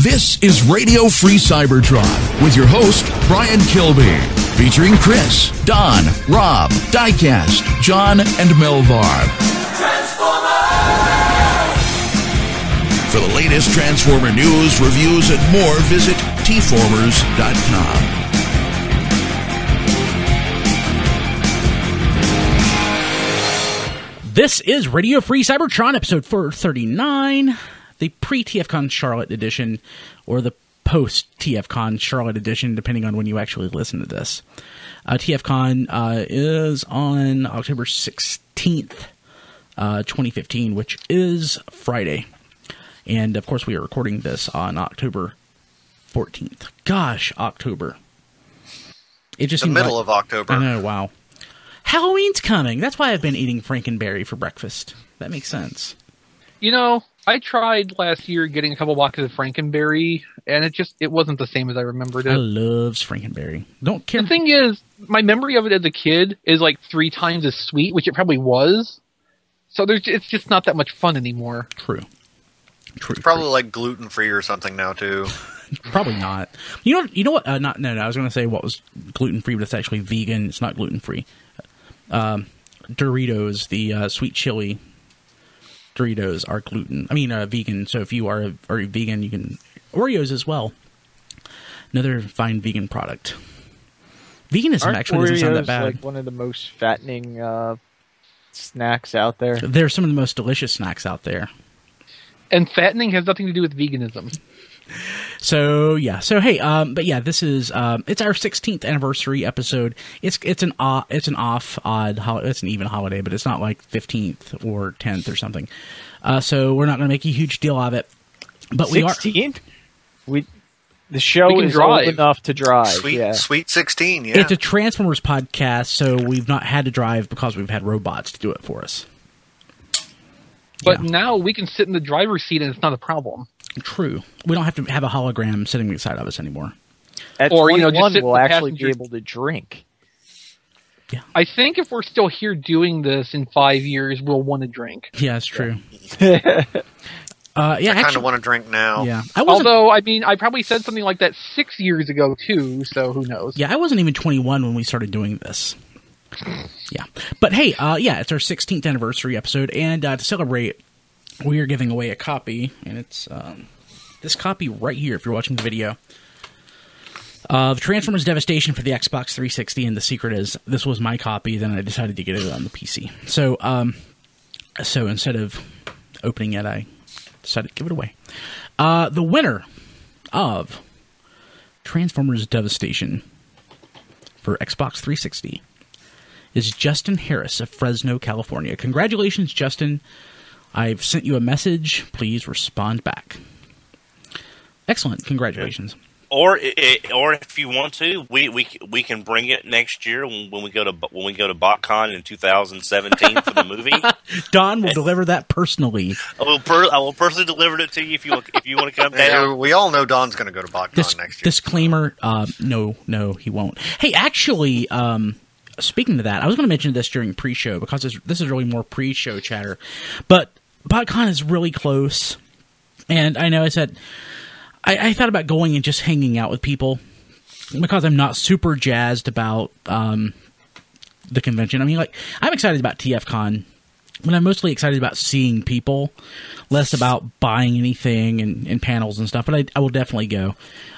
This is Radio Free Cybertron with your host, Brian Kilby, featuring Chris, Don, Rob, Diecast, John, and Melvar. For the latest Transformer news, reviews, and more, visit tformers.com. This is Radio Free Cybertron, episode 439, the pre-TFCon Charlotte edition, or the post-TFCon Charlotte edition, depending on when you actually listen to this. TFCon is on October 16th, 2015, which is Friday. And, of course, we are recording this on October 14th. Gosh, October. It just the middle of October. I know, wow. Halloween's coming. That's why I've been eating Frankenberry for breakfast. That makes sense. You know, I tried last year getting a couple boxes of Frankenberry, and it wasn't the same as I remembered it. I love Frankenberry. Don't care. The thing is, my memory of it as a kid is like 3 times as sweet, which it probably was. So it's just not that much fun anymore. True. It's probably like gluten-free or something now, too. Probably not. You know what? I was going to say what was gluten-free, but it's actually vegan. It's not gluten-free. Doritos, the sweet chili Doritos are vegan. So if you are a vegan, you can Oreos as well. Another fine vegan product. Veganism actually doesn't sound that bad. Like one of the most fattening snacks out there. They're some of the most delicious snacks out there. And fattening has nothing to do with veganism. So yeah, but yeah, this is it's our 16th anniversary episode. It's an even holiday, but it's not like 15th or 10th or something. So we're not going to make a huge deal of it. But 16th? The show is old enough to drive. Sweet 16. Yeah, it's a Transformers podcast, so we've not had to drive because we've had robots to do it for us. But now we can sit in the driver's seat and it's not a problem. True. We don't have to have a hologram sitting beside of us anymore. At 21, we'll actually be able to drink. Yeah. I think if we're still here doing this in 5 years, we'll want to drink. Yeah, that's true. I kind of want to drink now. Yeah. Although, I probably said something like that 6 years ago, too, so who knows. Yeah, I wasn't even 21 when we started doing this. Yeah. But hey, it's our 16th anniversary episode, and to celebrate, we are giving away a copy, and it's this copy right here, if you're watching the video, of Transformers Devastation for the Xbox 360, and the secret is, this was my copy, then I decided to get it on the PC. So instead of opening it, I decided to give it away. The winner of Transformers Devastation for Xbox 360 is Justin Harris of Fresno, California. Congratulations, Justin. I've sent you a message. Please respond back. Excellent. Congratulations. Or if you want to, we can bring it next year when we go to BotCon in 2017 for the movie. Don will deliver that personally. I will personally deliver it to you if you want to come down. We all know Don's going to go to BotCon next year. Disclaimer: no, he won't. Hey, actually, speaking of that, I was going to mention this during pre-show because this is really more pre-show chatter, but BotCon is really close, and I know I said I thought about going and just hanging out with people because I'm not super jazzed about the convention. I mean, like, I'm excited about TFCon, but I'm mostly excited about seeing people, less about buying anything and panels and stuff. But I will definitely go.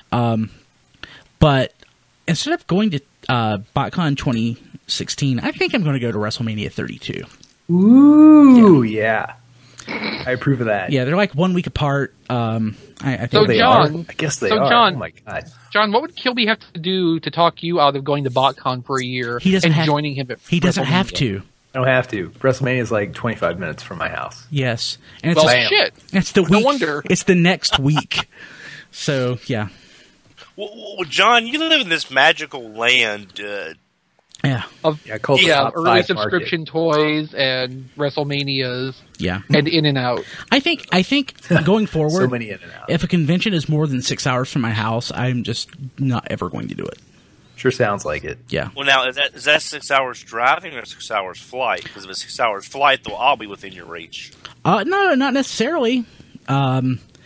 But instead of going to BotCon 2016, I think I'm going to go to WrestleMania 32. Ooh, yeah. I approve of that. Yeah, they're like 1 week apart. I think So they John, are. I guess they so are. John, Oh my god. John, what would Kilby have to do to talk you out of going to BotCon for a year joining him at He doesn't WrestleMania? have to. I don't have to. WrestleMania is like 25 minutes from my house. Yes, and it's Well, shit. It's the week. No wonder. It's the next week. So yeah. Well, John, you live in this magical land. Yeah. Called the top Early 5 subscription market. toys and WrestleManias. Yeah. And In and Out. I think going forward, So many in and out. if a convention is more than 6 hours from my house, I'm just not ever going to do it. Sure sounds like it. Yeah. Well, now is that 6 hours driving or 6 hours flight? Because if it's 6 hours flight, though, I'll be within your reach. No, not necessarily.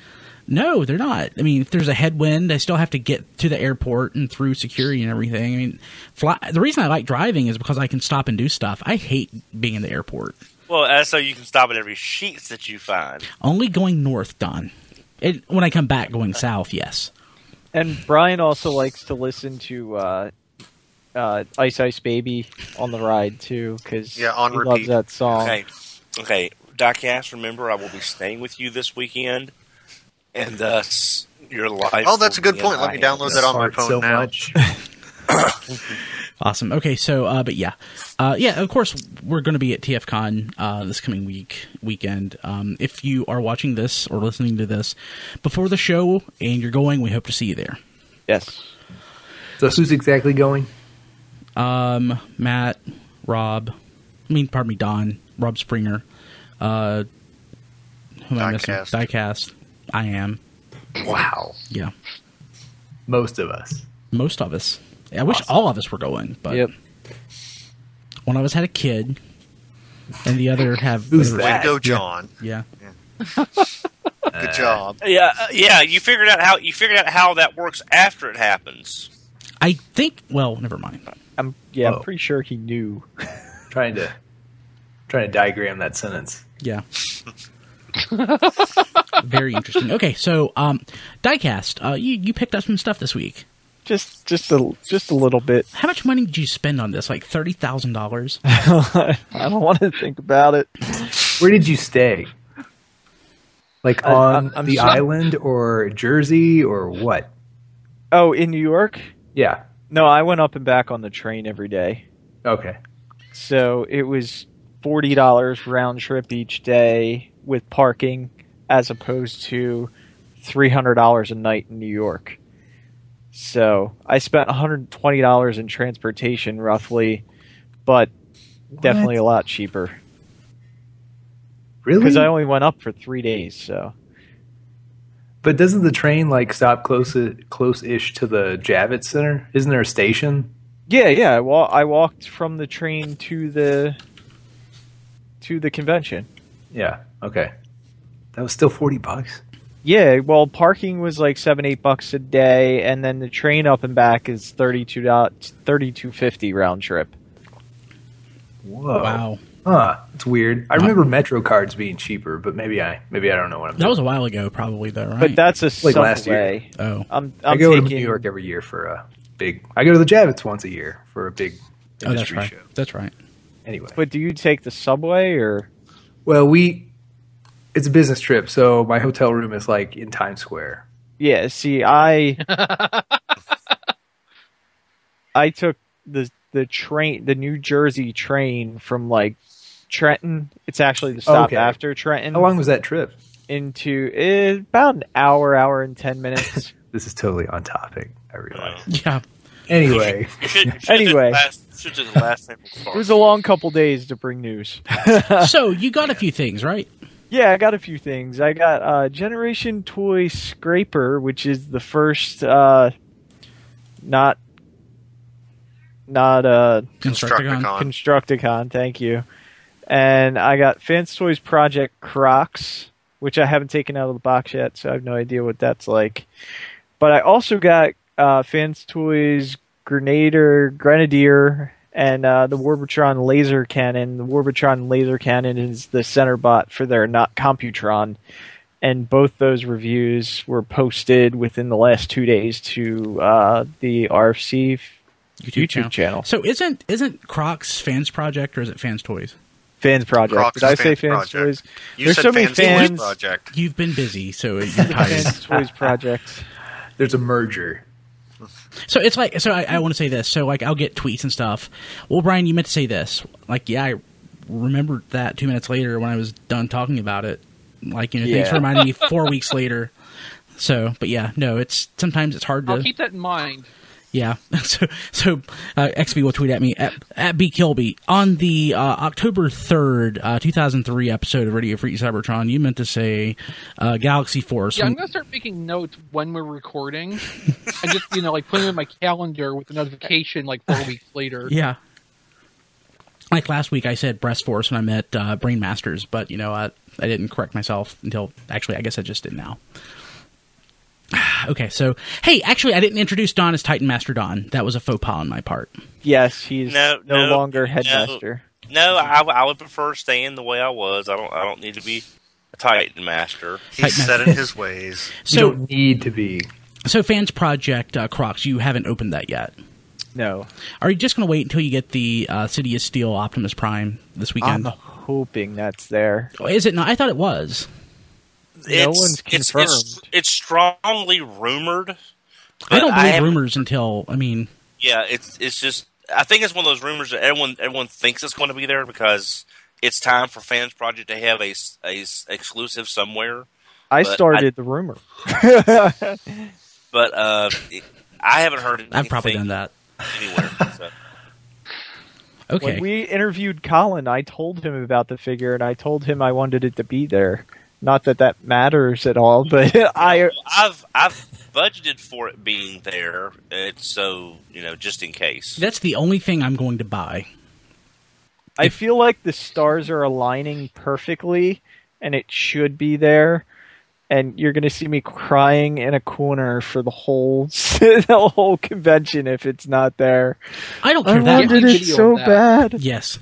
No, they're not. I mean, if there's a headwind, I still have to get to the airport and through security and everything. I mean, the reason I like driving is because I can stop and do stuff. I hate being in the airport. Well, that's so you can stop at every Sheetz that you find. Only going north, Don. When I come back going south, yes. And Brian also likes to listen to Ice Ice Baby on the ride, too, because he loves that song. Okay. Diecast, remember, I will be staying with you this weekend, and thus your life. Oh, that's a good point. Let me download that on my phone now. Much. Awesome. Okay, so, but yeah. Of course, we're going to be at TFCon this coming weekend. If you are watching this or listening to this before the show and you're going, we hope to see you there. Yes. So who's exactly going? Matt, Don, Rob Springer, who am I missing? Diecast. I am. Wow. Yeah. Most of us. I wish all of us were going, but one of us had a kid, and the other have. Who's that? Way to go, John. Yeah. Good job. Yeah. You figured out how that works after it happens. I think. Well, never mind. I'm pretty sure he knew. Trying to diagram that sentence. Yeah. Very interesting. Okay, so Diecast, you picked up some stuff this week. Just a little bit. How much money did you spend on this? Like $30,000? I don't want to think about it. Where did you stay? Like on the island or Jersey or what? Oh, in New York? Yeah. No, I went up and back on the train every day. Okay. So it was $40 round trip each day with parking, as opposed to $300 a night in New York. So I spent $120 in transportation, roughly, but definitely a lot cheaper. Really? Because I only went up for 3 days. So. But doesn't the train stop close-ish to the Javits Center? Isn't there a station? Yeah. Well, I walked from the train to the convention. Yeah. Okay. That was still $40. Yeah. Well, parking was like $7-8 a day, and then the train up and back is $32.50 round trip. Whoa! Wow. Huh. It's weird. I remember Metro cards being cheaper, but maybe I don't know what I'm doing. That was a while ago, probably, though, right? But that's a subway. Last year. Oh. I go to New York every year for a big. I go to the Javits once a year for a big industry show. That's right. Anyway. But do you take the subway or? Well, it's a business trip, so my hotel room is in Times Square. Yeah. See, I took the train, the New Jersey train from Trenton. It's actually the stop after Trenton. How long was that trip? Into about an hour and 10 minutes. This is totally on topic, I realize. Yeah. Anyway. Anyway. The last name it was a long couple days to bring news. So you got a few things, right? Yeah, I got a few things. I got Generation Toy Scraper, which is the first not Constructicon, thank you. And I got Fans Toys Project Crocs, which I haven't taken out of the box yet, so I have no idea what that's like. But I also got Fans Toys Grenadier and the Warbotron Laser Cannon. The Warbotron Laser Cannon is the center bot for their Not Computron. And both those reviews were posted within the last 2 days to the RFC YouTube channel. So isn't Crocs Fans Project or is it Fans Toys? Fans Project. Crocs Did I say Fans Project. Toys? There's so many Fans Fans Project. You've been busy, so you're tired. Fans Toys Project. There's a merger. So it's I want to say this. So I'll get tweets and stuff. Well, Brian, you meant to say this. I remembered that 2 minutes later when I was done talking about it. Thanks for reminding me 4 weeks later. So, but yeah, no, sometimes it's hard to. I'll keep that in mind. Yeah. So XB will tweet at me at BKilby on the October 3rd, 2003 episode of Radio Free Cybertron. You meant to say Galaxy Force. Yeah, I'm gonna start making notes when we're recording, and just put them in my calendar with a notification 4 weeks later. Yeah. Like last week, I said Breast Force when I met Brain Masters, but I didn't correct myself until actually I guess I just did now. Okay, so hey, actually, I didn't introduce Don as Titan Master Don. That was a faux pas on my part. Yes, he's no longer headmaster. No, I would prefer staying the way I was. I don't need to be a Titan Master. He's set in his ways. You don't need to be. So, Fans Project Crocs, you haven't opened that yet. No. Are you just going to wait until you get the City of Steel Optimus Prime this weekend? I'm hoping that's there. Is it not? I thought it was. No one's confirmed. It's strongly rumored. I don't believe rumors until, Yeah, it's just... I think it's one of those rumors that everyone thinks it's going to be there because it's time for Fans Project to have a exclusive somewhere. I started the rumor. But I haven't heard anything. I've probably done that. Anywhere. So. Okay. When we interviewed Colin, I told him about the figure, and I told him I wanted it to be there. Not that matters at all, but I've budgeted for it being there, so just in case. That's the only thing I'm going to buy. I feel like the stars are aligning perfectly, and it should be there. And you're going to see me crying in a corner for the whole convention if it's not there. I don't care I that wanted much. it so bad. Yes.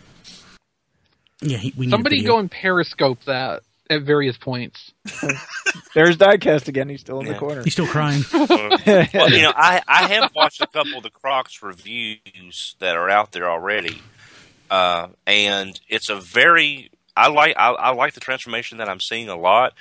Yeah, we Somebody need go and Periscope that at various points. There's Diecast again. He's still in the corner. He's still crying. Well, I have watched a couple of the Crocs reviews that are out there already, and it's a very... I like the transformation that I'm seeing a lot.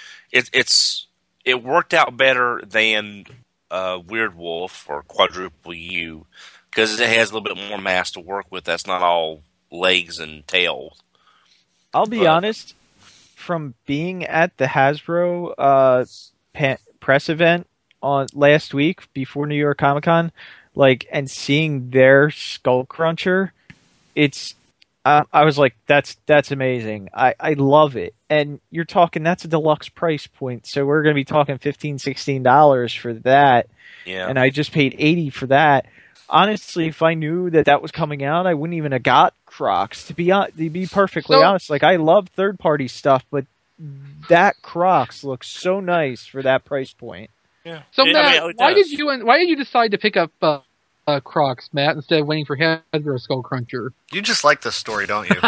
It worked out better than Weird Wolf or Quadruple U because it has a little bit more mass to work with. That's not all legs and tail. I'll be honest. From being at the Hasbro press event on last week before New York Comic Con, and seeing their Skull Cruncher, it's. I was like, that's amazing. I love it. And you're talking, that's a deluxe price point. So we're going to be talking $15, $16 for that. Yeah. And I just paid $80 for that. Honestly, if I knew that was coming out, I wouldn't even have got Crocs. To be perfectly honest, I love third-party stuff, but that Crocs looks so nice for that price point. Yeah. So Matt, why did you decide to pick up Crocs, Matt, instead of waiting for Hasbro Skull Cruncher? You just like this story, don't you?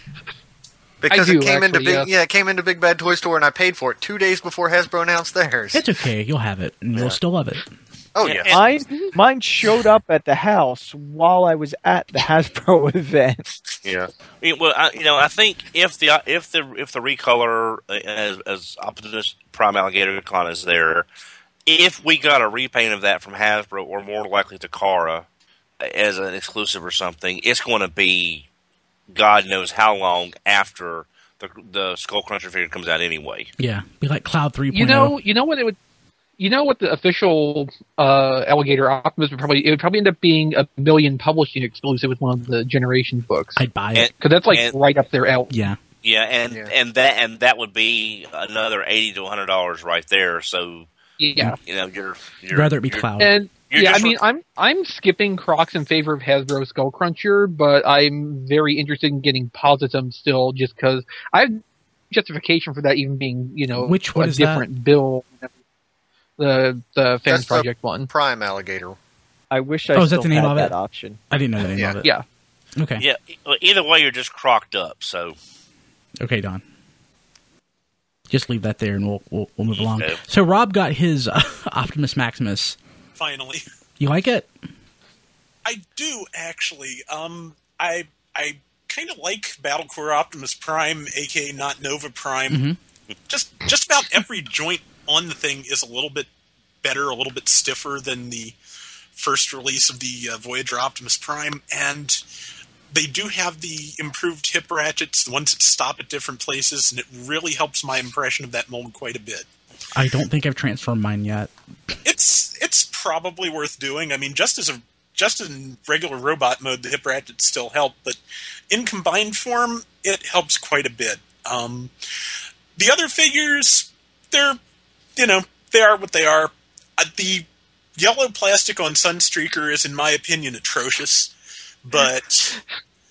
Because I do, it came actually, into it came into Big Bad Toy Store and I paid for it 2 days before Hasbro announced theirs. It's okay. You'll have it, and you'll still love it. Oh yeah. Mine showed up at the house while I was at the Hasbro event. Yeah. Well, I think if the recolor as Optimus Prime Alligator Con is there, if we got a repaint of that from Hasbro or more likely Takara as an exclusive or something, it's going to be God knows how long after the Skull Cruncher figure comes out anyway. Yeah, be like Cloud 3.0. You know what it would. You know what the official Alligator Optimus would probably end up being a Million Publishing exclusive with one of the Generations books. I'd buy it because that's right up their alley. Yeah. Yeah, and that would be another $80 to $100 right there. So yeah, you're rather it be Cloud. And I'm skipping Crocs in favor of Hasbro Skull Cruncher, but I'm very interested in getting Positum still, just because I have justification for that even being what a is different that? bill. The Fans Project one. Prime Alligator. I wish I still the name had of that it? option. I didn't know the name of it. Yeah. Okay. Yeah. Either way, you're just crocked up. So. Okay, Don. Just leave that there, and we'll move along. Okay. So Rob got his Optimus Maximus. Finally. You like it? I do, actually. I kind of like Battlecore Optimus Prime, aka not Nova Prime. Mm-hmm. Just about every joint on the thing is a little bit better, a little bit stiffer than the first release of the Voyager Optimus Prime, and they do have the improved hip ratchets, the ones that stop at different places, and it really helps my impression of that mold quite a bit. I don't think I've transformed mine yet. It's probably worth doing. I mean, just in regular robot mode, the hip ratchets still help, but in combined form, it helps quite a bit. The other figures, they are what they are. The yellow plastic on Sunstreaker is, in my opinion, atrocious. But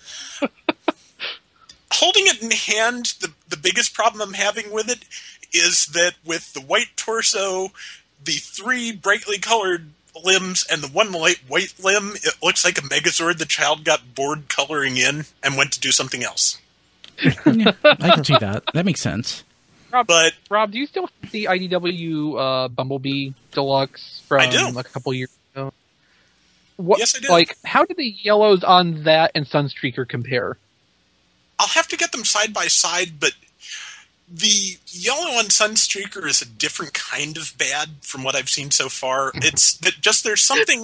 holding it in hand, the biggest problem I'm having with it is that with the white torso, the 3 brightly colored limbs and the 1 light white limb, it looks like a Megazord the child got bored coloring in and went to do something else. Yeah, I can see that. That makes sense. Rob, do you still have the IDW Bumblebee Deluxe from a couple years ago? Yes, I do. Like, how do the yellows on that and Sunstreaker compare? I'll have to get them side by side, but the yellow on Sunstreaker is a different kind of bad from what I've seen so far. It's that just there's something,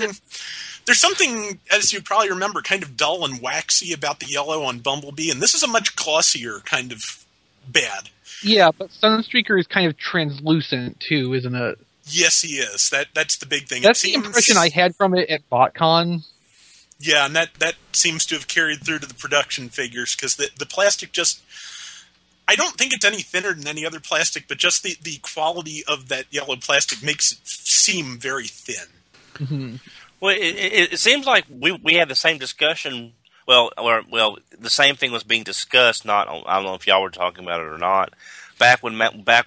as you probably remember, kind of dull and waxy about the yellow on Bumblebee, and this is a much glossier kind of bad. Yeah, but Sunstreaker is kind of translucent too, isn't it? Yes, he is. That's the big thing. That's the impression I had from it at BotCon. Yeah, and that seems to have carried through to the production figures, because the plastic just... I don't think it's any thinner than any other plastic, but just the quality of that yellow plastic makes it seem very thin. Mm-hmm. Well, it seems like we had the same discussion. Well, the same thing was being discussed. I don't know if y'all were talking about it or not. Back when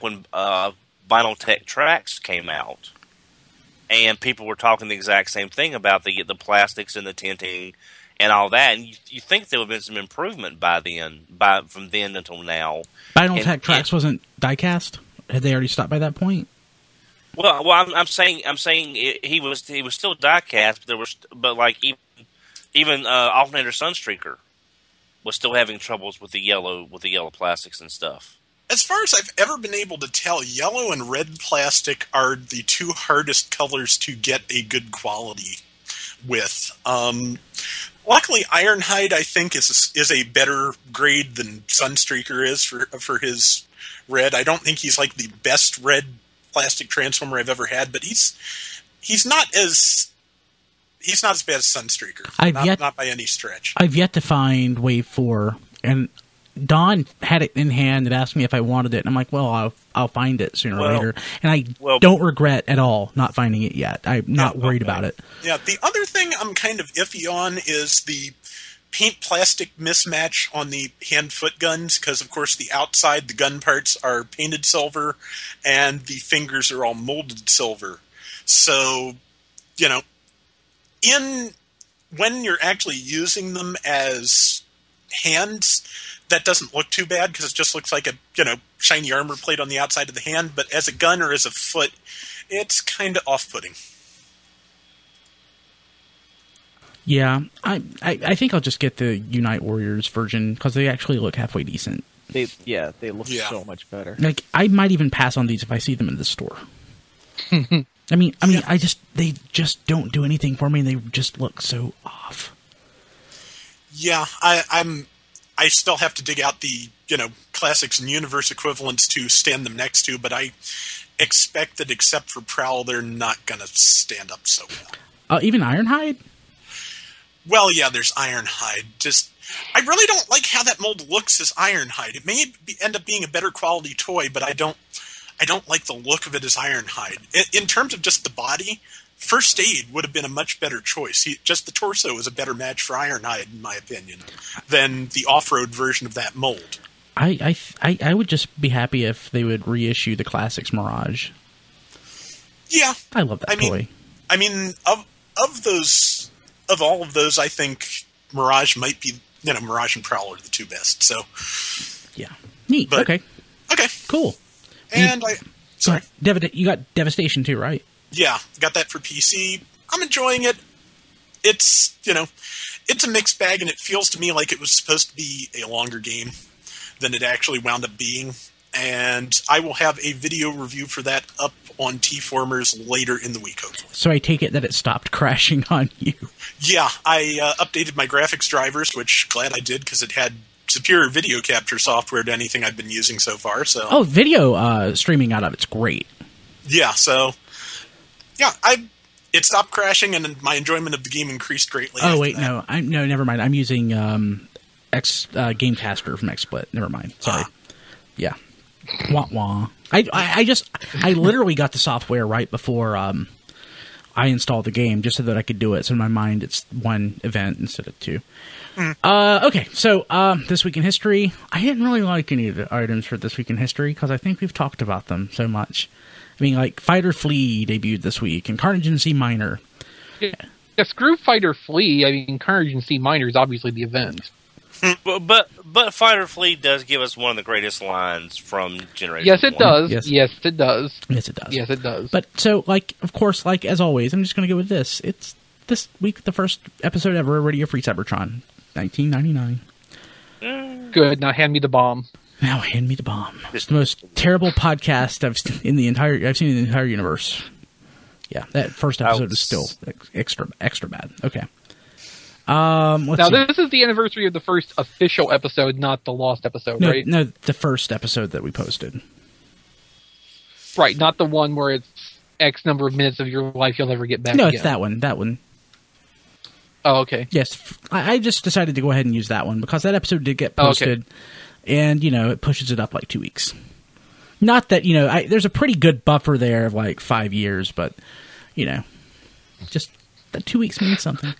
Vinyl Tech Tracks came out, and people were talking the exact same thing about the plastics and the tinting and all that. And you think there would have been some improvement from then until now. Vinyl Tech Tracks wasn't die-cast? Had they already stopped by that point? Well, I'm saying he was still die-cast, but like even Alternator Sunstreaker was still having troubles with the yellow plastics and stuff. As far as I've ever been able to tell, yellow and red plastic are the 2 hardest colors to get a good quality with. Luckily, Ironhide, I think, is a better grade than Sunstreaker is for his red. I don't think he's like the best red plastic transformer I've ever had, but he's not as bad as Sunstreaker. Not by any stretch. I've yet to find Wave 4, and Don had it in hand and asked me if I wanted it, and I'm like, well, I'll find it sooner or later. And I don't regret at all not finding it yet. I'm not worried about it. Yeah, the other thing I'm kind of iffy on is the paint plastic mismatch on the hand-foot guns, because, of course, the outside, the gun parts are painted silver, and the fingers are all molded silver. So, when you're actually using them as hands, that doesn't look too bad, because it just looks like a shiny armor plate on the outside of the hand. But as a gun or as a foot, it's kind of off-putting. Yeah, I think I'll just get the Unite Warriors version, because they actually look halfway decent. They look so much better. Like, I might even pass on these if I see them in the store. I mean, they just don't do anything for me, and they just look so off. Yeah, I still have to dig out the, Classics and Universe equivalents to stand them next to, but I expect that except for Prowl, they're not going to stand up so well. Even Ironhide? Well, yeah, there's Ironhide. I really don't like how that mold looks as Ironhide. It may end up being a better quality toy, but I don't like the look of it as Ironhide. In terms of just the body, First Aid would have been a much better choice. Just the torso is a better match for Ironhide, in my opinion, than the off-road version of that mold. I would just be happy if they would reissue the Classics Mirage. Yeah, I love that toy. I mean, of all of those, I think Mirage might be, Mirage and Prowl are the 2 best. So, yeah, neat. Okay, cool. And sorry, you got Devastation too, right? Yeah, got that for PC. I'm enjoying it. It's it's a mixed bag, and it feels to me like it was supposed to be a longer game than it actually wound up being. And I will have a video review for that up on T-Formers later in the week, hopefully. So I take it that it stopped crashing on you. Yeah, I updated my graphics drivers, which glad I did, because it had superior video capture software to anything I've been using so far. So video streaming out of it's great. Yeah, so yeah, it stopped crashing, and my enjoyment of the game increased greatly. Oh wait, no, never mind. I'm using Gamecaster from XSplit. Never mind. Sorry. Yeah. Wah wah. I literally got the software right before I installed the game, just so that I could do it. So in my mind, it's one event instead of 2. Okay, so This Week in History. I didn't really like any of the items for This Week in History, because I think we've talked about them so much. I mean, like Fighter Flea debuted this week, and Carnage in C minor. Yeah, screw Fighter Flea. I mean, Carnage in C minor is obviously the event. But Fighter Fleet does give us one of the greatest lines from Generation Yes, it 1. does. Yes. Yes, it does. Yes, it does. Yes, it does. But so, like, of course, like as always, I'm just going to go with this. It's this week the first episode ever, Radio Free Cybertron, 1999. Good. Now hand me the bomb. Now hand me the bomb. It's the most terrible podcast I've seen in the entire universe. Yeah, that first episode is still extra bad. Okay. Let's see. This is the anniversary of the first official episode, not the lost episode, right? No, the first episode that we posted. Right, not the one where it's X number of minutes of your life you'll never get back. No, again. it's that one. That one. Oh, okay. Yes, I just decided to go ahead and use that one because that episode did get posted, and it pushes it up like 2 weeks. Not that there's a pretty good buffer there of like 5 years, but just that 2 weeks means something.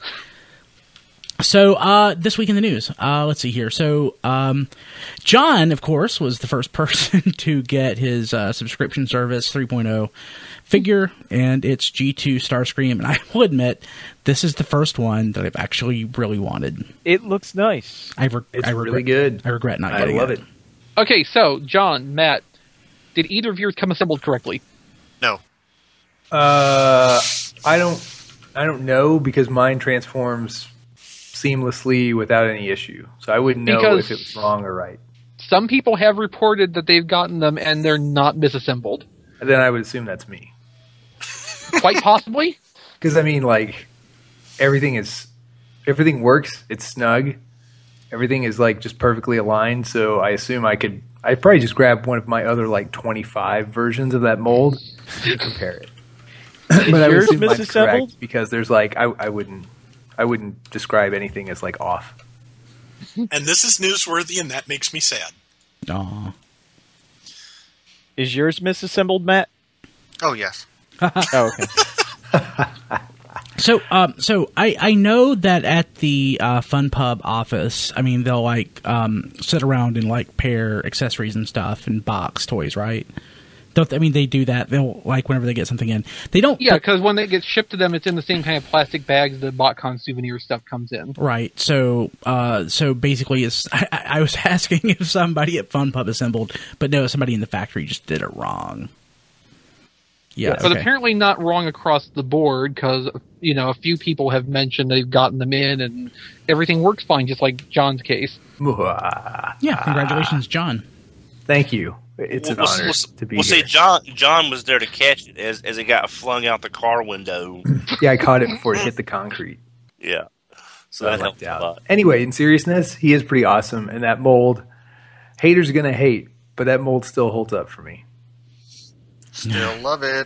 So, this week in the news, let's see here. So, John, of course, was the first person to get his subscription service 3.0 figure, and it's G2 Starscream. And I will admit, this is the first one that I've actually really wanted. It looks nice. It's really good. I regret not getting it. I love it. Okay, so, John, Matt, did either of yours come assembled correctly? No. I don't know because mine transforms seamlessly without any issue. So I wouldn't know if it was wrong or right. Some people have reported that they've gotten them and they're not misassembled. And then I would assume that's me. Quite possibly. Because I mean, like, everything works. It's snug. Everything is like just perfectly aligned. So I assume I'd probably just grab one of my other like 25 versions of that mold and compare it. But I would assume mine's correct because there's like I wouldn't describe anything as like off. And this is newsworthy, and that makes me sad. Aw. Is yours misassembled, Matt? Oh, yes. Oh, okay. So I know that at the Fun Pub office, I mean, they'll like sit around and like pair accessories and stuff and box toys, right? They do that. They'll like whenever they get something in. They don't. Yeah, because when it gets shipped to them, it's in the same kind of plastic bags the BotCon souvenir stuff comes in. Right. So basically, I was asking if somebody at Fun Pub assembled, but no, somebody in the factory just did it wrong. Yeah, but apparently not wrong across the board because a few people have mentioned they've gotten them in and everything works fine, just like John's case. Yeah, congratulations, John. Thank you. It's an honor to be here. See, John was there to catch it as it got flung out the car window. Yeah, I caught it before it hit the concrete. Yeah. So that helped a lot. Anyway, in seriousness, he is pretty awesome. And that mold, haters are going to hate, but that mold still holds up for me. Still love it.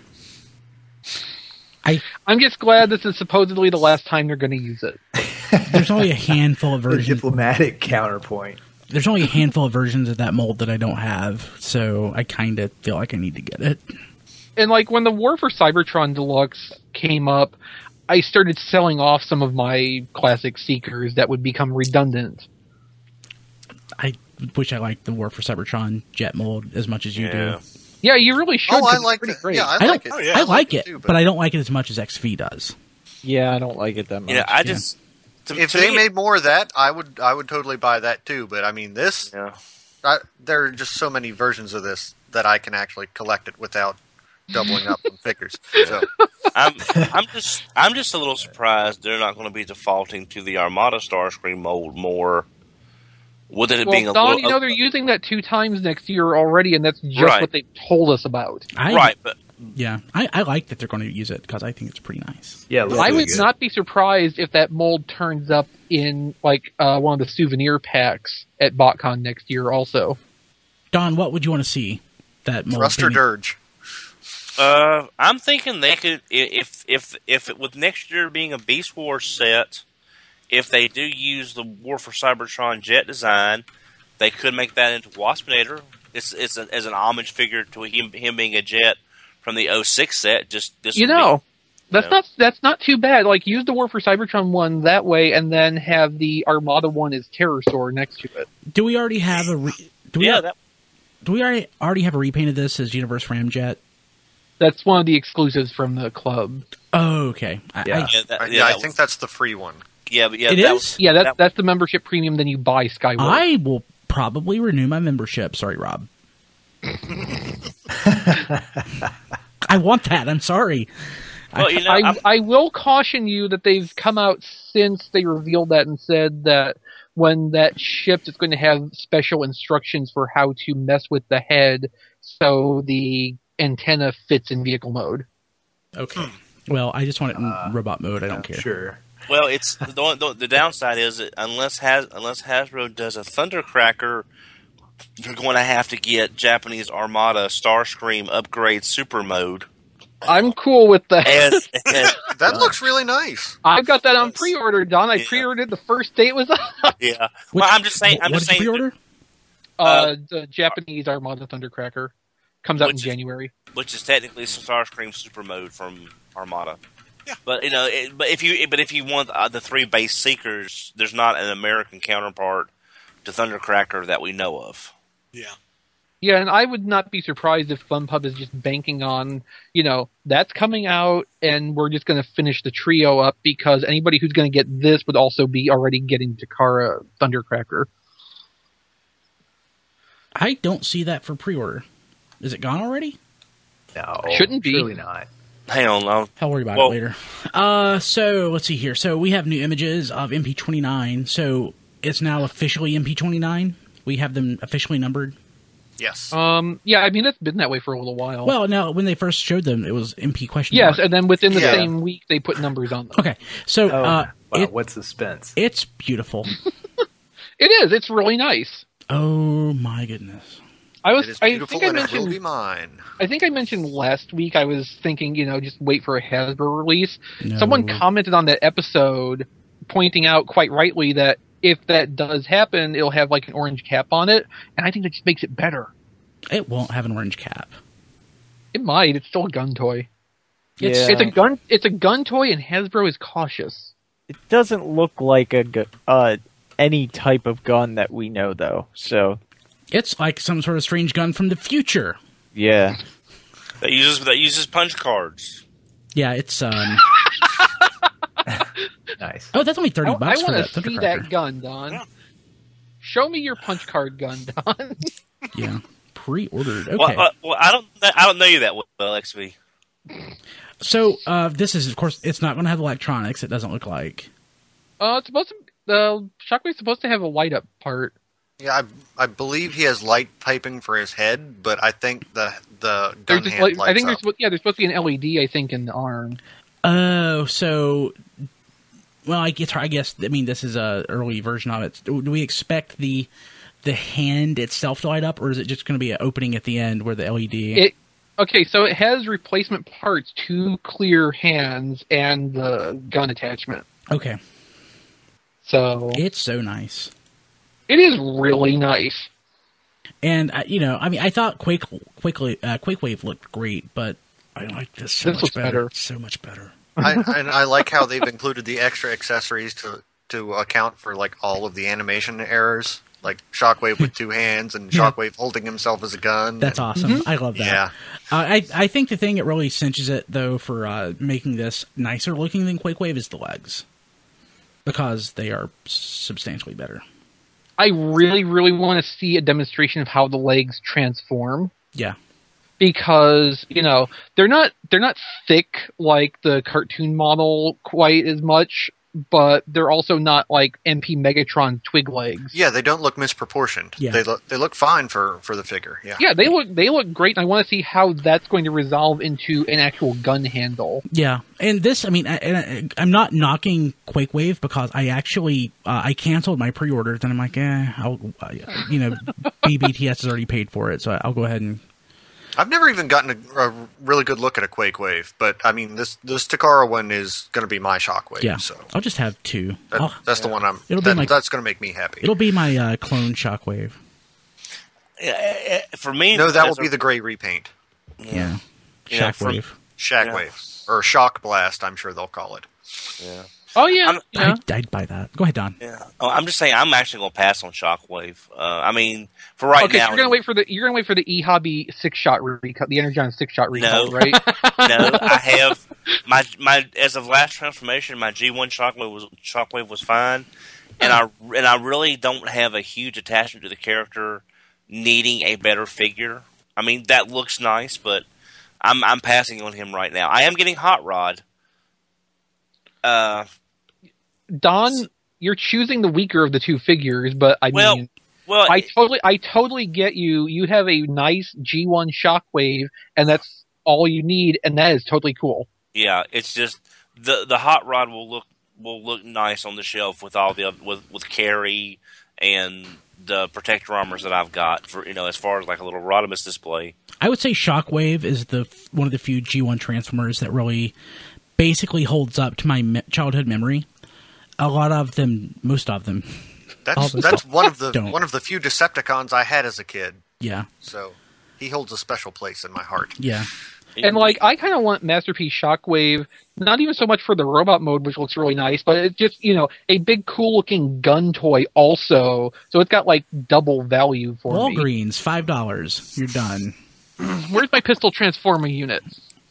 I'm just glad this is supposedly the last time they're going to use it. There's only a handful of versions. The diplomatic counterpoint. There's only a handful of versions of that mold that I don't have, so I kind of feel like I need to get it. And like when the War for Cybertron Deluxe came up, I started selling off some of my classic Seekers that would become redundant. I wish I liked the War for Cybertron jet mold as much as you do. Yeah, you really should. Oh, I like it. great. Yeah, I like it. Oh, yeah, I like it, too, but I don't like it as much as XV does. Yeah, I don't like it that much. I just... If they made more of that, I would totally buy that too. But I mean, this, there are just so many versions of this that I can actually collect it without doubling up on figures. So I'm just a little surprised they're not going to be defaulting to the Armada Starscream mold more. With it being a Don, little, they're using that 2 times next year already, and that's just what they told us about. But yeah, I like that they're going to use it because I think it's pretty nice. Yeah, I would not be surprised if that mold turns up in like one of the souvenir packs at BotCon next year. Also, Don, what would you want to see that mold? Thruster Dirge. I'm thinking they could if it, with next year being a Beast Wars set. If they do use the War for Cybertron jet design, they could make that into Waspinator. It's as an homage figure to him being a jet from the 06 set. That's not too bad. Like use the War for Cybertron one that way, and then have the Armada one as Terrorsaur next to it. Do we already have a? Do we already have a repaint of this as Universe Ramjet? That's one of the exclusives from the club. Oh, okay. Yeah. I think that's the free one. Yeah, but yeah, It is? That's the membership premium. Then you buy Skyward. I will probably renew my membership. Sorry, Rob. I want that. I'm sorry. Well, I will caution you that they've come out since they revealed that and said that when that ships, it's going to have special instructions for how to mess with the head so the antenna fits in vehicle mode. Okay. Well, I just want it in robot mode. I don't care. Sure. Well, it's the downside is that unless Hasbro does a Thundercracker, you're going to have to get Japanese Armada Starscream upgrade super mode. I'm cool with that. That looks really nice. I've got that on pre-order, Don. I pre-ordered it the first day it was up. Yeah. Well, I'm just saying. What did you pre-order? The Japanese Armada Thundercracker comes out in January, which is technically Starscream super mode from Armada. Yeah. But if you want the 3 base Seekers, there's not an American counterpart to Thundercracker that we know of. Yeah. Yeah, and I would not be surprised if FunPub is just banking on, that's coming out, and we're just going to finish the trio up because anybody who's going to get this would also be already getting Takara Thundercracker. I don't see that for pre-order. Is it gone already? No, shouldn't be. Surely not. Hang on, I'll worry about it later. So let's see here. So we have new images of MP29. So it's now officially MP29. We have them officially numbered. Yes. Yeah, I mean, it's been that way for a little while. Well, no, when they first showed them, it was MP question Yes, mark. and then within the same week, they put numbers on them. Okay, so Wow, what suspense. it's beautiful. It is. It's really nice. Oh, my goodness. It is beautiful and it will be mine. I think I mentioned last week I was thinking, just wait for a Hasbro release. No. Someone commented on that episode pointing out quite rightly that if that does happen, it'll have like an orange cap on it, and I think that just makes it better. It won't have an orange cap. It might. It's still a gun toy. Yeah. It's a gun toy, and Hasbro is cautious. It doesn't look like any type of gun that we know, though. So It's like some sort of strange gun from the future. yeah, that uses punch cards. Yeah, it's Nice. Oh, that's only $30 I for that want to see Thundercracker. that gun, Don. Yeah. Show me your punch card gun, Don. Yeah, pre-ordered. Okay. Well, I don't know you that well, XV. So this is, of course, it's not going to have electronics. It doesn't look like. It's supposed to. The Shockwave's supposed to have a light up part. Yeah, I believe he has light piping for his head, but I think the gun hand lights I think up. there's supposed to be an LED. I think in the arm. Oh, so. Well, I guess. I mean, this is a early version of it. Do we expect the hand itself to light up, or is it just going to be an opening at the end where the LED? Okay, so it has replacement parts, 2 clear hands, and the gun attachment. Okay. So It's so nice. it is really nice. And I thought Quakewave looked great, but I like this so This much looks better. better. So much better. And I like how they've included the extra accessories to account for like all of the animation errors, like Shockwave with 2 hands and Shockwave holding himself as a gun. That's awesome. I love that. Yeah. I think the thing that really cinches it, though, for making this nicer looking than Quakewave is the legs. Because they are substantially better. I really, really want to see a demonstration of how the legs transform. Yeah. Because, they're not thick like the cartoon model quite as much, but they're also not like MP Megatron twig legs. Yeah, they don't look misproportioned. Yeah. They look fine for the figure. Yeah. Yeah, they look great, and I want to see how that's going to resolve into an actual gun handle. Yeah. And this, I mean, I'm not knocking Quakewave because I actually, I canceled my pre-order. Then I'm like, BBTS has already paid for it, so I'll go ahead and... I've never even gotten a really good look at a Quakewave, but I mean, this Takara one is going to be my Shockwave. Yeah. So I'll just have 2. that's the one that's going to make me happy. It'll be my clone Shockwave. For me, No, that will be the gray repaint. Yeah. Yeah, Shockwave. Shockwave. Or Shock Blast, I'm sure they'll call it. Yeah. Oh yeah, I'd buy that. Go ahead, Don. Yeah. Oh, I'm just saying, I'm actually going to pass on Shockwave. I mean, for right now, so you're going to wait for the eHobby 6-shot recut, the Energon 6-shot recut, right? No, I have my as of last transformation, my G1 Shockwave was fine, and I really don't have a huge attachment to the character needing a better figure. I mean, that looks nice, but I'm passing on him right now. I am getting Hot Rod. Don, you're choosing the weaker of the two figures, but I totally get you. You have a nice G1 Shockwave, and that's all you need, and that is totally cool. Yeah, it's just the Hot Rod will look nice on the shelf with all the with Carry and the protector armors that I've got for as far as like a little Rodimus display. I would say Shockwave is one of the few G1 Transformers that really basically holds up to my childhood memory. A lot of them, most of them. That's one of the few Decepticons I had as a kid. Yeah. So he holds a special place in my heart. Yeah. And I kind of want Masterpiece Shockwave, not even so much for the robot mode, which looks really nice, but it's just a big cool looking gun toy also. So it's got double value for me. Walgreens, $5. You're done. Where's my pistol transformer unit?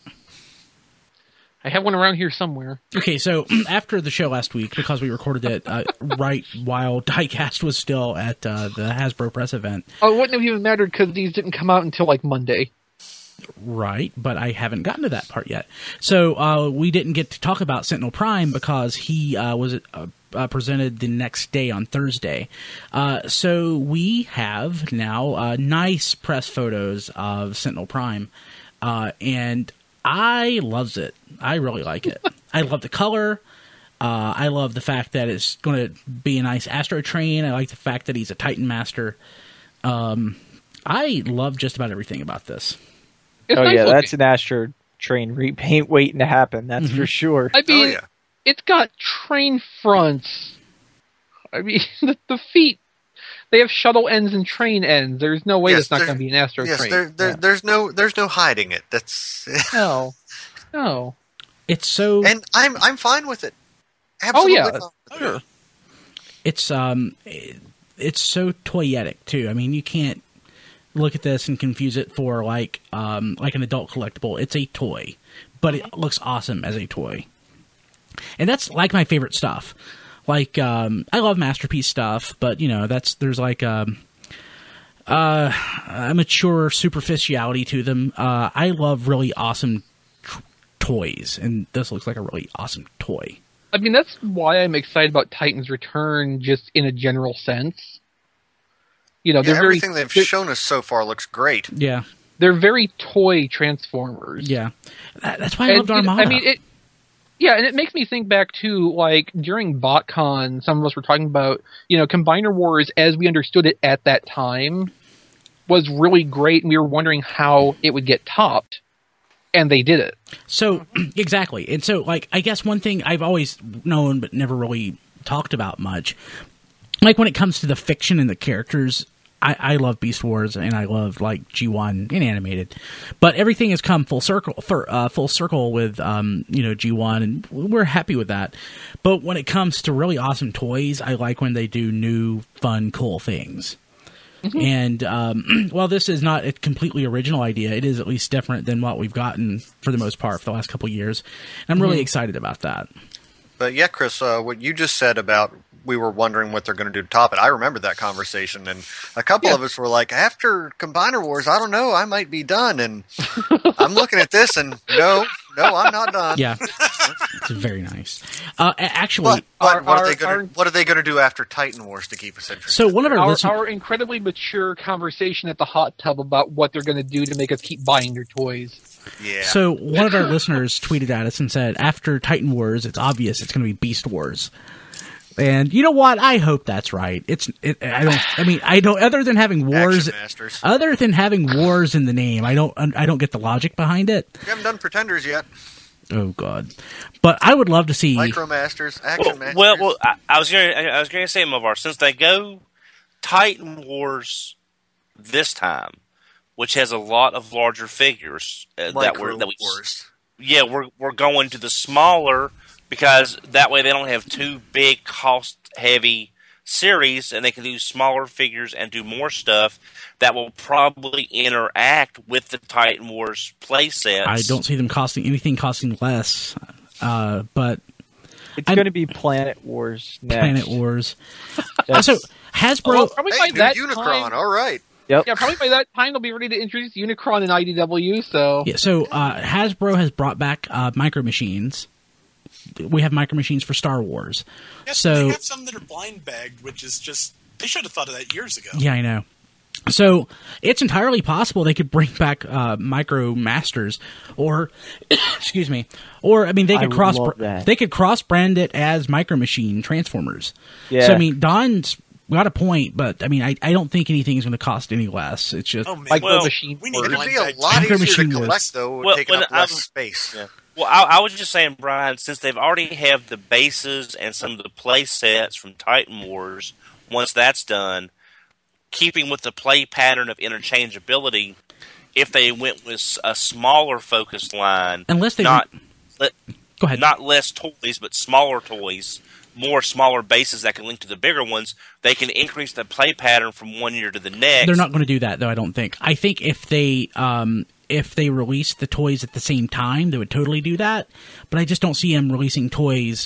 I have one around here somewhere. Okay, so after the show last week, because we recorded it right while Diecast was still at the Hasbro press event. Oh, it wouldn't have even mattered because these didn't come out until Monday. Right, but I haven't gotten to that part yet. So we didn't get to talk about Sentinel Prime because he was presented the next day on Thursday. So we have now nice press photos of Sentinel Prime, and I loves it. I really like it. I love the color. I love the fact that it's going to be a nice Astro Train. I like the fact that he's a Titan Master. I love just about everything about this. That's an Astro Train repaint waiting to happen. That's for sure. I mean, it's got train fronts. I mean, the feet. They have shuttle ends and train ends. There's no way that's not going to be an Astro Train. There's no hiding it. That's no. It's so, and I'm fine with it. Absolutely fine with it. Sure. It's so toyetic too. I mean, you can't look at this and confuse it for like an adult collectible. It's a toy, but it looks awesome as a toy, and that's like my favorite stuff. Like, I love Masterpiece stuff, but there's like a mature superficiality to them. I love really awesome toys, and this looks like a really awesome toy. I mean, that's why I'm excited about Titan's Return, just in a general sense. Everything they've shown us so far looks great. Yeah, they're very toy Transformers. Yeah, that's why I loved Armada. I mean, and it makes me think back to, during BotCon, some of us were talking about, Combiner Wars, as we understood it at that time, was really great, and we were wondering how it would get topped, and they did it. So, exactly. And so, I guess one thing I've always known but never really talked about much, when it comes to the fiction and the characters, I love Beast Wars, and I love G1 and animated, but everything has come full circle with G1, and we're happy with that. But when it comes to really awesome toys, I like when they do new, fun, cool things. Mm-hmm. And while this is not a completely original idea, it is at least different than what we've gotten for the most part for the last couple of years. And I'm really excited about that. But yeah, Chris, what you just said about we were wondering what they're going to do to top it. I remember that conversation, and a couple of us were like, after Combiner Wars, I don't know, I might be done. And I'm looking at this, and no, I'm not done. Yeah, it's very nice. Actually, what are they going to do after Titan Wars to keep us interested? So one of our incredibly mature conversation at the hot tub about what they're going to do to make us keep buying their toys. Yeah. So one of our listeners tweeted at us and said, after Titan Wars, it's obvious it's going to be Beast Wars. And you know what? I hope that's right. I don't. Other than having wars, in the name, I don't get the logic behind it. You haven't done Pretenders yet. Oh God! But I would love to see Micromasters, Action Masters. Well, I was going to say, Movar, since they go Titan Wars this time, which has a lot of larger figures Wars. Yeah, we're going to the smaller because that way they don't have two big cost-heavy series, and they can do smaller figures and do more stuff that will probably interact with the Titan Wars playsets. I don't see them costing less, but it's going to be Planet Wars next. Planet Wars. So Hasbro, probably by that Unicron. time, All right. Yep. Yeah, probably by that time they'll be ready to introduce Unicron and IDW. So Hasbro has brought back Micro Machines. We have Micro Machines for Star Wars. Yes, So they have some that are blind bagged, which is just they should have thought of that years ago. yeah, I know. So it's entirely possible they could bring back Micro Masters, or excuse me, or I mean they could cross brand it as Micro Machine Transformers. Yeah. So I mean Don's got a point, but I mean I don't think anything is going to cost any less. It's just Machine. We need It'd blind be a bag lot Micro easier to Machine collect, Wars. though, taking up less space. Yeah. Well, I was just saying, Brian, since they've already have the bases and some of the play sets from Titan Wars, once that's done, keeping with the play pattern of interchangeability, if they went with a smaller focused line, unless they go ahead. not less toys, but smaller toys, more smaller bases that can link to the bigger ones, they can increase the play pattern from one year to the next. They're not going to do that, though. I don't think. I think if they release the toys at the same time, they would totally do that. But I just don't see them releasing toys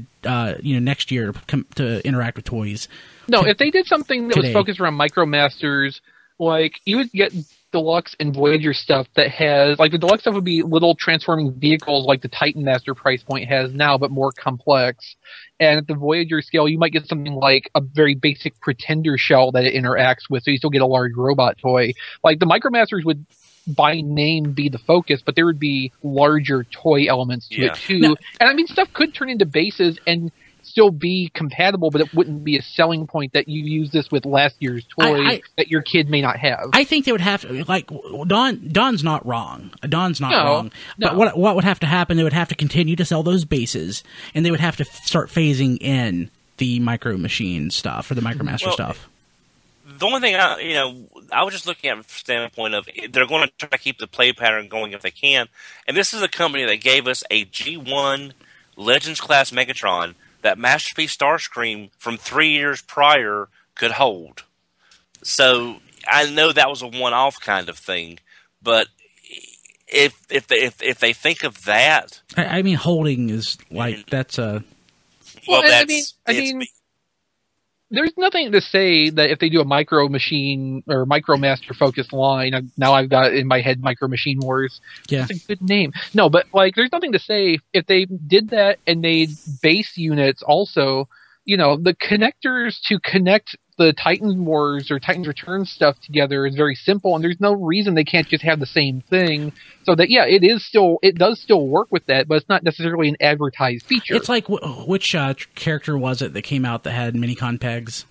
next year to interact with toys. No, if they did something that today. was focused around MicroMasters, like you would get Deluxe and Voyager stuff that has, like the Deluxe stuff would be little transforming vehicles like the Titan Master price point has now, but more complex. And at the Voyager scale, you might get something like a very basic Pretender shell that it interacts with, so you still get a large robot toy. Like the MicroMasters would by name be the focus, but there would be larger toy elements to it too. No. And I mean, stuff could turn into bases and still be compatible, but it wouldn't be a selling point that you use this with last year's toy that your kid may not have. I think they would have to, like, Don's not wrong. Don's not wrong. But what would have to happen, they would have to continue to sell those bases, and they would have to start phasing in the Micro Machine stuff, or the MicroMaster stuff. The only thing I was just looking at from the standpoint of they're going to try to keep the play pattern going if they can. And this is a company that gave us a G1 Legends class Megatron that Masterpiece Starscream from 3 years prior could hold. So I know that was a one-off kind of thing, but if they think of that, I mean, holding is like that's a. Well, I mean, there's nothing to say that if they do a Micro Machine or MicroMaster focused line, now I've got in my head Micro Machine Wars. Yeah. It's a good name. No, but like there's nothing to say if they did that and made base units also, the connectors to connect the Titan Wars or Titans Return stuff together is very simple, and there's no reason they can't just have the same thing. So that it does still work with that, but it's not necessarily an advertised feature. It's like which character was it that came out that had Minicon pegs?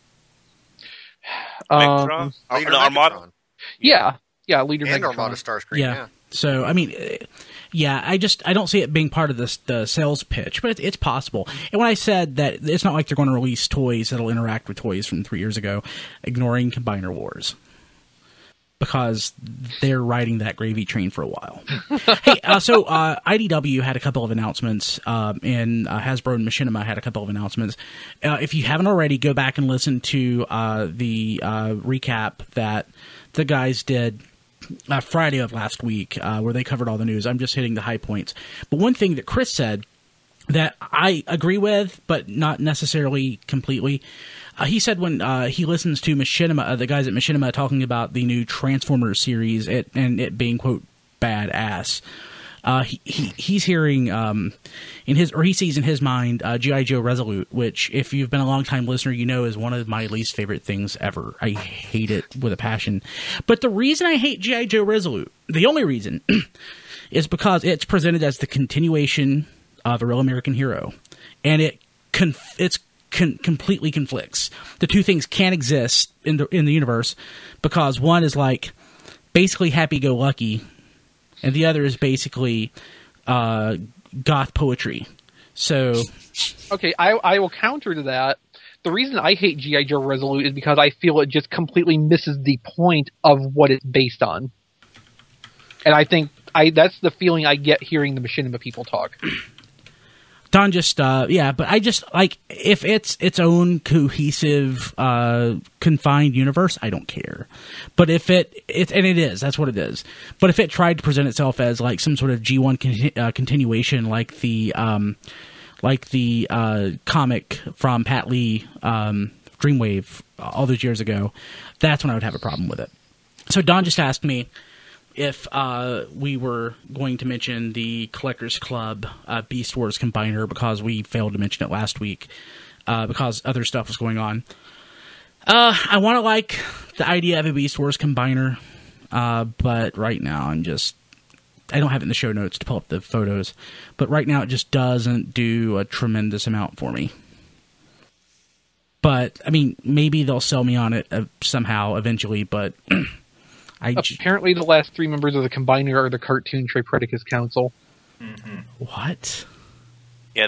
Armada. Yeah, Leader and Megatron. Armada Starscream. Yeah. So I mean, I don't see it being part of the sales pitch, but it's possible. And when I said that it's not like they're going to release toys that'll interact with toys from 3 years ago, ignoring Combiner Wars, because they're riding that gravy train for a while. Hey, so IDW had a couple of announcements, and Hasbro and Machinima had a couple of announcements. If you haven't already, go back and listen to the recap that the guys did Friday of last week, where they covered all the news. I'm just hitting the high points. But one thing that Chris said that I agree with, but not necessarily completely, he said when he listens to Machinima, the guys at Machinima talking about the new Transformers series and it being, quote, badass, he's hearing he sees in his mind G.I. Joe Resolute, which, if you've been a long-time listener, is one of my least favorite things ever. I hate it with a passion. But the reason I hate G.I. Joe Resolute, the only reason, is because it's presented as the continuation of A Real American Hero, and it's completely conflicts. The two things can't exist in the universe, because one is like basically happy-go-lucky, and the other is basically goth poetry. So, okay, I will counter to that. The reason I hate G.I. Joe Resolute is because I feel it just completely misses the point of what it's based on. And I think that's the feeling I get hearing the Machinima people talk. Don just, but I just, like, if it's its own cohesive, confined universe, I don't care. But if and it is, that's what it is. But if it tried to present itself as, like, some sort of G1 continuation, like the comic from Pat Lee, Dreamwave, all those years ago, that's when I would have a problem with it. So Don just asked me if we were going to mention the Collectors Club Beast Wars Combiner, because we failed to mention it last week because other stuff was going on. I want to like the idea of a Beast Wars Combiner, but right now I don't have it in the show notes to pull up the photos, but right now it just doesn't do a tremendous amount for me. But, I mean, maybe they'll sell me on it somehow eventually, but... Apparently the last 3 members of the Combiner are the Cartoon Tripredacus Council. Mm-hmm. What? Yeah,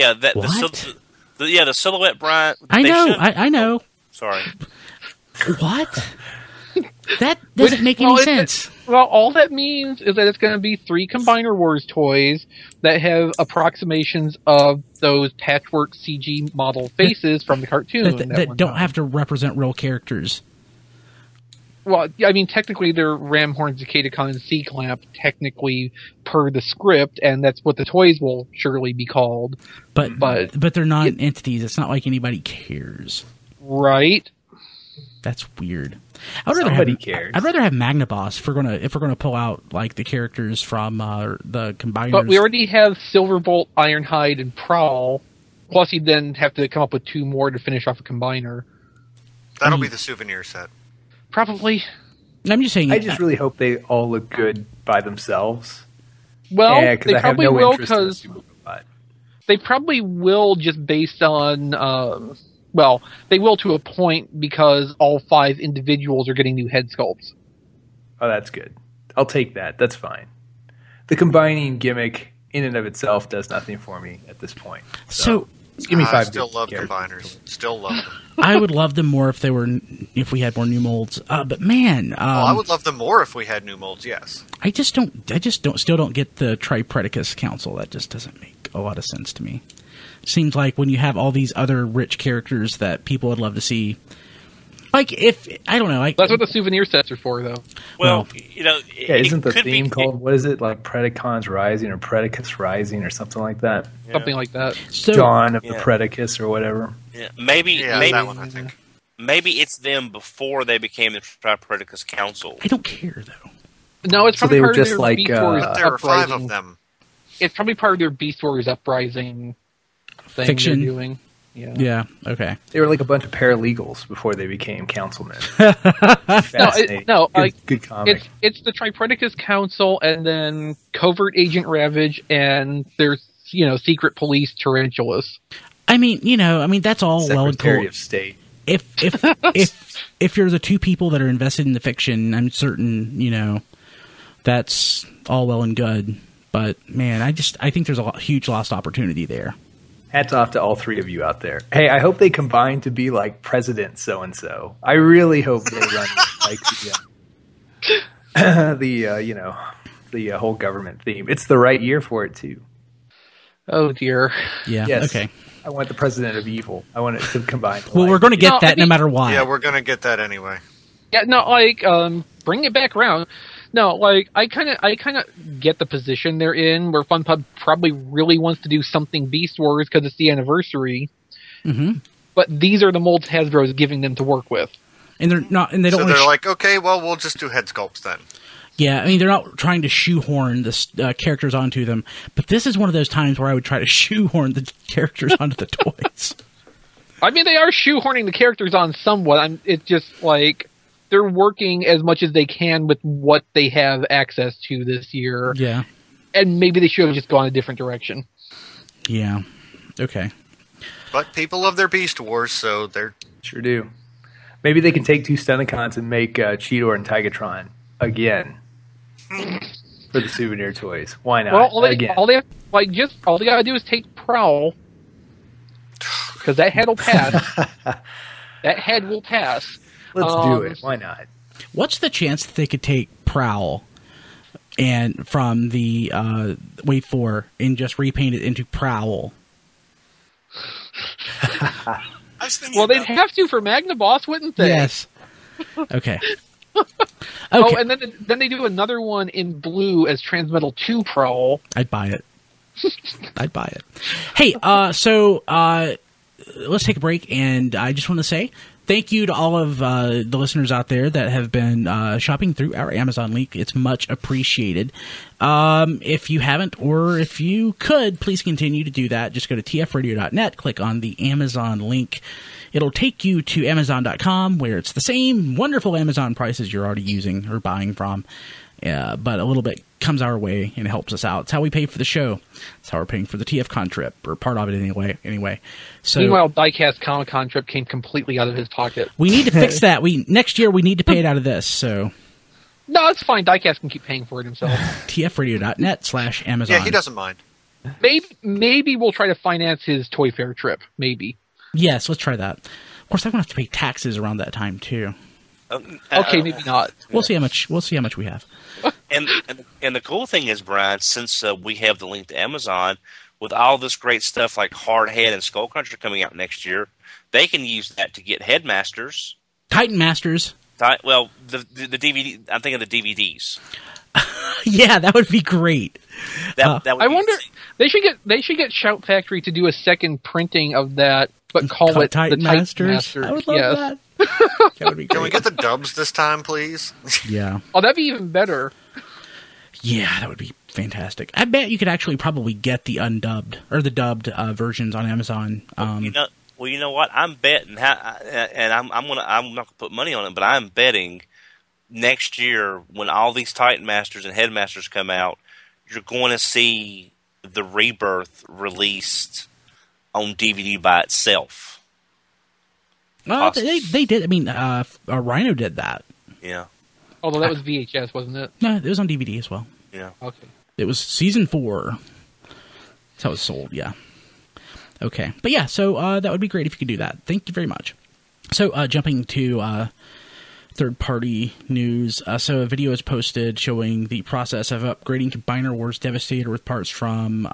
the Silhouette Brian... I know. Sorry. What? That doesn't make any sense. Well, all that means is that it's going to be 3 Combiner Wars toys that have approximations of those patchwork CG model faces from the cartoon. That don't have to represent real characters. Well, I mean, technically they're Ramhorn, Cicadacon, and C-Clamp, technically per the script, and that's what the toys will surely be called. But they're not entities. It's not like anybody cares. Right. That's weird. I'd rather have Magnaboss if we're gonna pull out like the characters from the Combiners. But we already have Silverbolt, Ironhide, and Prowl. Plus, you'd then have to come up with 2 more to finish off a Combiner. That'll be the souvenir set. Probably. I'm just saying. I just really hope they all look good by themselves. Well, they probably will because they probably will just based on. They will to a point because all 5 individuals are getting new head sculpts. Oh, that's good. I'll take that. That's fine. The combining gimmick in and of itself does nothing for me at this point. So give me 5. I still love combiners. Still love them. I would love them more if we had more new molds. But man, I would love them more if we had new molds. Yes. I still don't get the Tripredacus Council. That just doesn't make a lot of sense to me. Seems like when you have all these other rich characters that people would love to see, like I don't know, like that's what the souvenir sets are for, though. Well, isn't the theme called what is it, like Predacons Rising or Predacus Rising or something like that? Yeah. Something like that. So, Dawn of the Predacus or whatever. Yeah, maybe that one, I think. Maybe it's them before they became the Tripredacus Council. I don't care though. No, it's probably they were part just of their like Beast Wars there are 5 Uprising. of them. It's probably part of their Beast Wars Uprising thing fiction they're doing. Yeah. Okay. They were like a bunch of paralegals before they became councilmen. Good comic. It's the Tripredacus Council, and then Covert Agent Ravage, and there's Secret Police Tarantulas. I mean, that's all well and Secretary cool. of State. If you're the 2 people that are invested in the fiction, I'm certain that's all well and good. But man, I think there's a huge lost opportunity there. Hats off to all 3 of you out there. Hey, I hope they combine to be like President so-and-so. I really hope they run like the whole government theme. It's the right year for it, too. Oh, dear. Yeah, yes. Okay. I want the President of Evil. I want it to combine. Well, we're going to get that no matter what. Yeah, we're going to get that anyway. Yeah, no, bring it back around. No, I kind of get the position they're in, where FunPub probably really wants to do something Beast Wars because it's the anniversary. Mm-hmm. But these are the molds Hasbro's giving them to work with, and they're not, and they don't. So they're like, okay, well, we'll just do head sculpts then. Yeah, I mean, they're not trying to shoehorn the characters onto them, but this is one of those times where I would try to shoehorn the characters onto the toys. I mean, they are shoehorning the characters on somewhat. It's just like they're working as much as they can with what they have access to this year. Yeah. And maybe they should have just gone a different direction. Yeah. Okay. But people love their Beast Wars, so they're... Sure do. Maybe they can take 2 Stunticons and make Cheetor and Tigatron again for the souvenir toys. Why not? Well, all they gotta do is take Prowl, because that head will pass. That head will pass. Let's do it. Why not? What's the chance that they could take Prowl and from the Wave 4 and just repaint it into Prowl I was thinking. Well, they'd about have to for Magnaboss, wouldn't they? Yes. Okay. Oh, and then they do another one in blue as Transmetal 2 Pro. I'd buy it. I'd buy it. Hey, so let's take a break, and I just want to say thank you to all of the listeners out there that have been shopping through our Amazon link. It's much appreciated. If you haven't, or if you could, please continue to do that. Just go to tfradio.net, click on the Amazon link. It'll take you to Amazon.com, where it's the same wonderful Amazon prices you're already using or buying from. But a little bit comes our way and helps us out. It's how we pay for the show. It's how we're paying for the TFCon trip, or part of it anyway. So, meanwhile, Diecast Comic-Con trip came completely out of his pocket. we need to fix that. Next year we need to pay it out of this. So No, it's fine. Diecast can keep paying for it himself. tfradio.net/Amazon. Yeah, he doesn't mind. Maybe we'll try to finance his Toy Fair trip. Maybe. Yes, let's try that. Of course, I'm gonna have to pay taxes around that time too. Okay, maybe not. We'll see how much we have. And the cool thing is, Brian, since we have the link to Amazon, with all this great stuff like Hardhead and Skullcruncher coming out next year, they can use that to get Headmasters, Titan Masters. Well, the DVD. I'm thinking of the DVDs. Yeah, that would be great. That would I be wonder insane. they should get Shout Factory to do a second printing of that, but call it Titan the Titan Masters. Masters. I would love Yes. that. That would be Can we great. get the dubs this time, please? Yeah. Oh, that'd be even better. Yeah, that would be fantastic. I bet you could actually probably get the undubbed or the dubbed versions on Amazon. You know what? I'm betting, and I'm not gonna put money on it, but I'm betting next year when all these Titan Masters and Headmasters come out, you're going to see the Rebirth released on DVD by itself. Well, they did. I mean, Rhino did that. Yeah. Although that was VHS, wasn't it? No, it was on DVD as well. Yeah. Okay. It was season 4. That's how it was sold. Yeah. Okay, but yeah, so that would be great if you could do that. Thank you very much. So jumping to third-party news. So a video is posted showing the process of upgrading Combiner Wars Devastator with parts from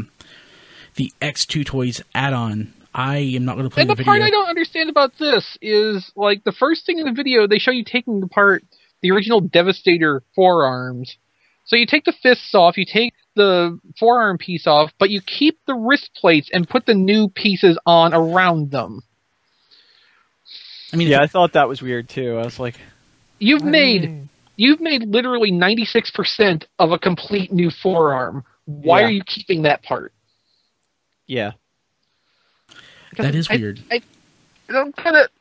the X2 Toys add-on. I am not going to play the video. And the part I don't understand about this is, like, the first thing in the video, they show you taking apart the original Devastator forearms. So you take the fists off, you take the forearm piece off, but you keep the wrist plates and put the new pieces on around them. I mean, yeah, I thought that was weird too. I was like, you've made literally 96% of a complete new forearm. Why are you keeping that part? Yeah. That is weird. I'm kind of...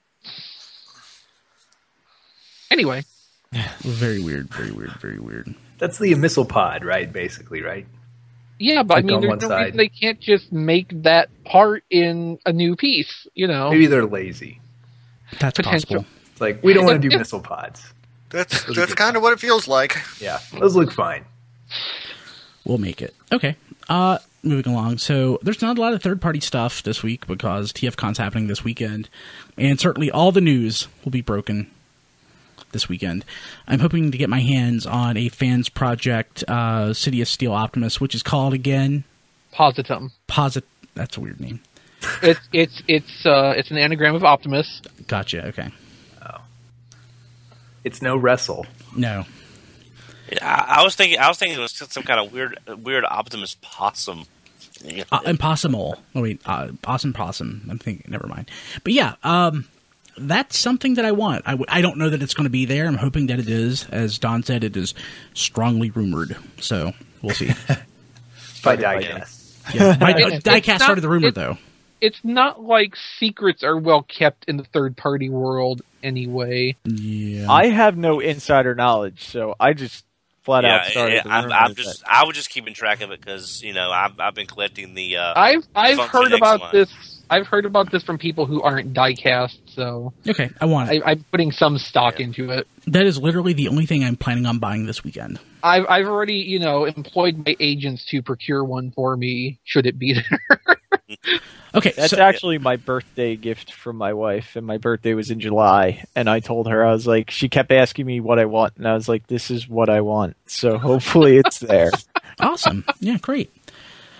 Anyway. Very weird, very weird, very weird. That's the missile pod, right? Basically, right? Yeah, but like I mean, there's no side. reason they can't just make that part in a new piece, you know? Maybe they're lazy. That's possible. It's like, we don't want to do missile pods. That's kind of what it feels like. Yeah, those look fine. We'll make it. Okay. Moving along. So there's not a lot of third-party stuff this week because TFCon's happening this weekend. And certainly all the news will be broken this weekend. I'm hoping to get my hands on a fans project, City of Steel Optimus, which is called again Positum. That's a weird name. It's an anagram of Optimus. Gotcha. Okay. Oh, it's no wrestle. No. I was thinking it was some kind of weird Optimus possum. Impossible. Oh wait, awesome possum. I'm thinking. Never mind. But yeah, that's something that I want. I don't know that it's going to be there. I'm hoping that it is. As Don said, it is strongly rumored. So we'll see. By Diecast. Yeah, Diecast started the rumor though. It's not like secrets are well kept in the third-party world anyway. Yeah. I have no insider knowledge, so I just flat out started. I was just keeping track of it because I've been collecting the. I've heard about line. this. I've heard about this from people who aren't Diecast, so Okay, I want it. I'm putting some stock into it. That is literally the only thing I'm planning on buying this weekend. I've already employed my agents to procure one for me. Should it be there? Okay, That's actually my birthday gift from my wife, and my birthday was in July, and I told her, I was like, she kept asking me what I want, and I was like, this is what I want, so hopefully it's there. Awesome. Yeah, great.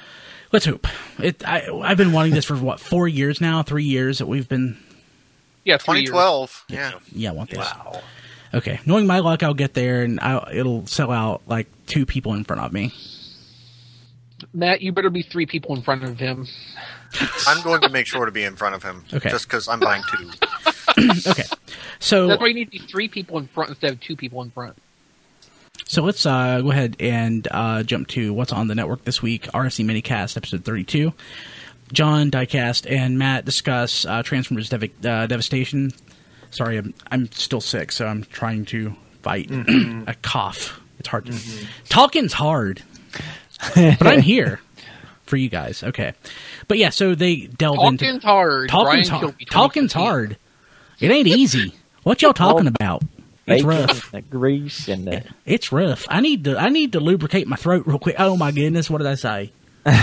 Let's hope. I've been wanting this for, 4 years now? 3 years that we've been... Yeah, 3 years. 2012. Yeah. Yeah, I want this. Wow. Okay. Knowing my luck, I'll get there, and it'll sell out like 2 people in front of me. Matt, you better be 3 people in front of him. I'm going to make sure to be in front of him. Okay. Just because I'm buying 2. Okay. So That's why you need to be 3 people in front instead of 2 people in front. So let's go ahead and jump to what's on the network this week. RFC Minicast, episode 32. John, Diecast, and Matt discuss Transformers Devastation. Sorry, I'm still sick, so I'm trying to fight a cough. It's hard. Talking's hard. But I'm here for you guys. Okay. But yeah, so they delve into... Talking's hard. Talking's Brian hard. Kilby, Talking's 2015. hard. It ain't easy. What y'all talking about? It's Bacon, rough. the grease, and the... It's rough. I need to lubricate my throat real quick. Oh my goodness, what did I say?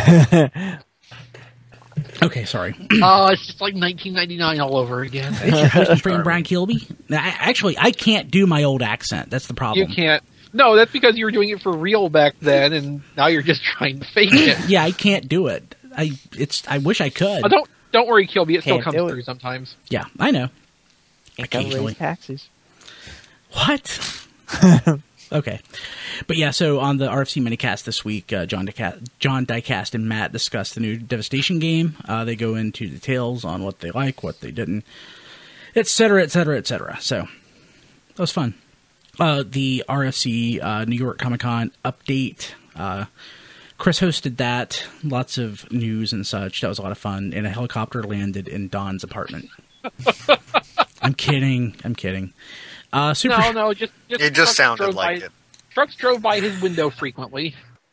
Okay, sorry. It's just like 1999 all over again. It's your host and friend Brian Kilby. Now, actually, I can't do my old accent. That's the problem. You can't. No, that's because you were doing it for real back then, and now you're just trying to fake it. Yeah, I can't do it. I wish I could. Oh, don't worry, Kilby. It still Can't comes do it. through sometimes. Yeah, I know. Can't raise Occasionally. taxes. What? Okay. But yeah, so on the RFC Minicast this week, John Diecast and Matt discuss the new Devastation game. They go into details on what they like, what they didn't, etc., etc., etc. So, that was fun. The RFC New York Comic-Con update. Chris hosted that. Lots of news and such. That was a lot of fun. And a helicopter landed in Don's apartment. I'm kidding. No, just It just trucks sounded drove like by- it. Trucks drove by his window frequently.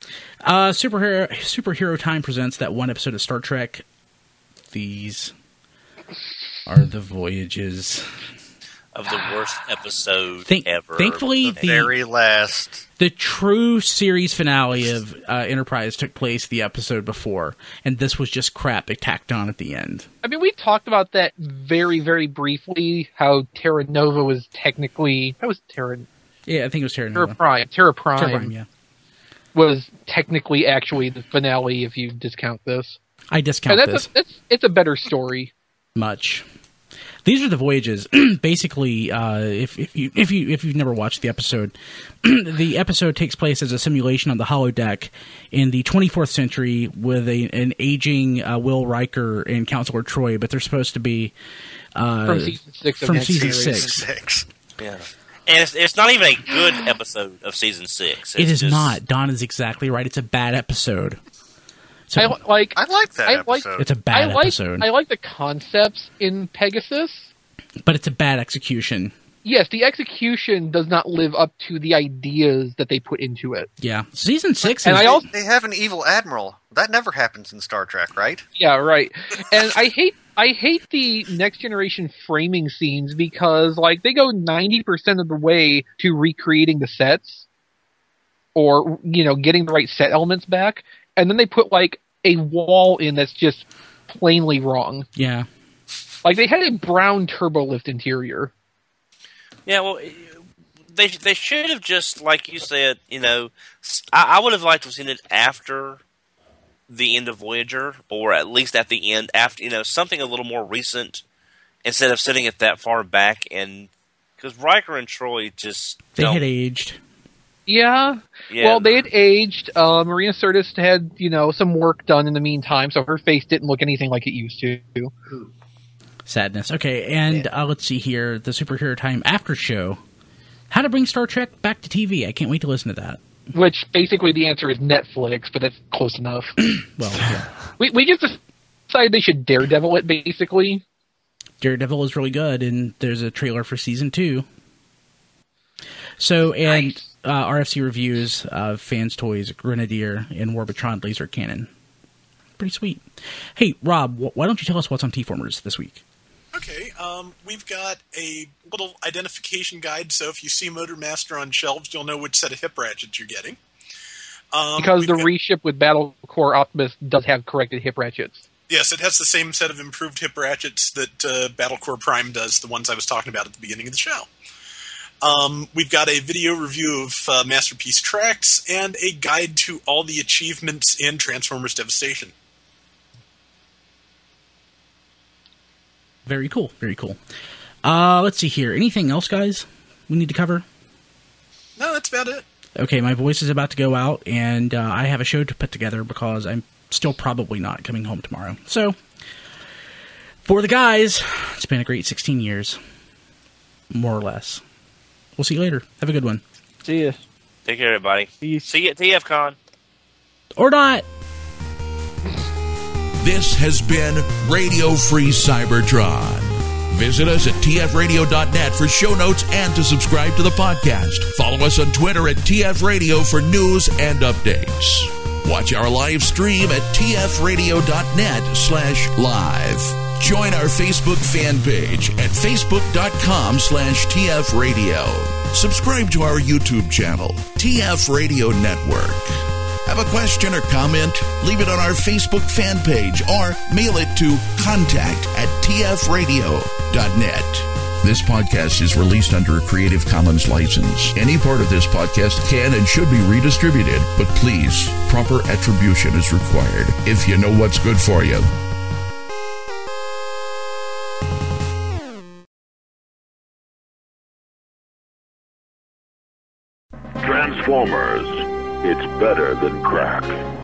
Superhero Time presents that one episode of Star Trek. These are the voyages Of the worst episode ever. Thankfully, The very last. the true series finale of Enterprise took place the episode before, and this was just crap they tacked on at the end. I mean, we talked about that very, very briefly, how Terra Nova was technically... That was Terra Yeah, I think it was Terra Nova. Prime. Terra Prime yeah. was technically actually the finale if you discount this. I discount And this it's a better story. much. These are the voyages. Basically, if you've never watched the episode, the episode takes place as a simulation on the holodeck in the 24th century with an aging Will Riker and Counselor Troy, but they're supposed to be From season 6 of from that season series. 6. Yeah. And it's not even a good episode of season 6. It is just, not. Don is exactly right. It's a bad episode. So, I like that episode. it's a bad episode, I like the concepts in Pegasus. but it's a bad execution. Yes, the execution does not live up to the ideas that they put into it. Yeah, season 6 And is. I also They have an evil admiral. That never happens in Star Trek, right? Yeah, right. And I hate the Next Generation framing scenes because like they go 90% of the way to recreating the sets or getting the right set elements back, and then they put like a wall in that's just plainly wrong. Yeah. Like they had a brown turbolift interior. Yeah, well, they should have just, like you said, I would have liked to have seen it after the end of Voyager, or at least at the end, after, something a little more recent, instead of sitting it that far back, and, because Riker and Troy just They don't- had aged. Yeah. Well, they had aged. Marina Sirtis had, some work done in the meantime, so her face didn't look anything like it used to. Sadness. Okay, and let's see here. The Superhero Time After Show. How to bring Star Trek back to TV. I can't wait to listen to that. Which, basically, the answer is Netflix, but that's close enough. Well, yeah. We just decided they should Daredevil it, basically. Daredevil is really good, and there's a trailer for season 2. So, and Nice. RFC reviews Fans Toys, Grenadier, and Warbitron Laser Cannon. Pretty sweet. Hey, Rob, why don't you tell us what's on T-Formers this week? Okay, we've got a little identification guide, so if you see Motormaster on shelves, you'll know which set of hip ratchets you're getting. Because we've the got- reship with Battle Core Optimus does have corrected hip ratchets. Yes, it has the same set of improved hip ratchets that Battlecore Prime does, the ones I was talking about at the beginning of the show. We've got a video review of Masterpiece Tracks and a guide to all the achievements in Transformers Devastation. Very cool. Very cool. Let's see here. Anything else, guys, we need to cover? No, that's about it. Okay, my voice is about to go out, and I have a show to put together because I'm still probably not coming home tomorrow. So, for the guys, it's been a great 16 years. More or less. We'll see you later. Have a good one. See ya. Take care, everybody. Peace. See you at TFCon. Or not. This has been Radio Free Cybertron. Visit us at tfradio.net for show notes and to subscribe to the podcast. Follow us on Twitter at tfradio for news and updates. Watch our live stream at tfradio.net/live. Join our Facebook fan page at facebook.com/tfradio. Subscribe to our YouTube channel, TF Radio Network. Have a question or comment? Leave it on our Facebook fan page or mail it to contact@tfradio.net. This podcast is released under a Creative Commons license. Any part of this podcast can and should be redistributed, but please, proper attribution is required if you know what's good for you. Transformers. It's better than crack.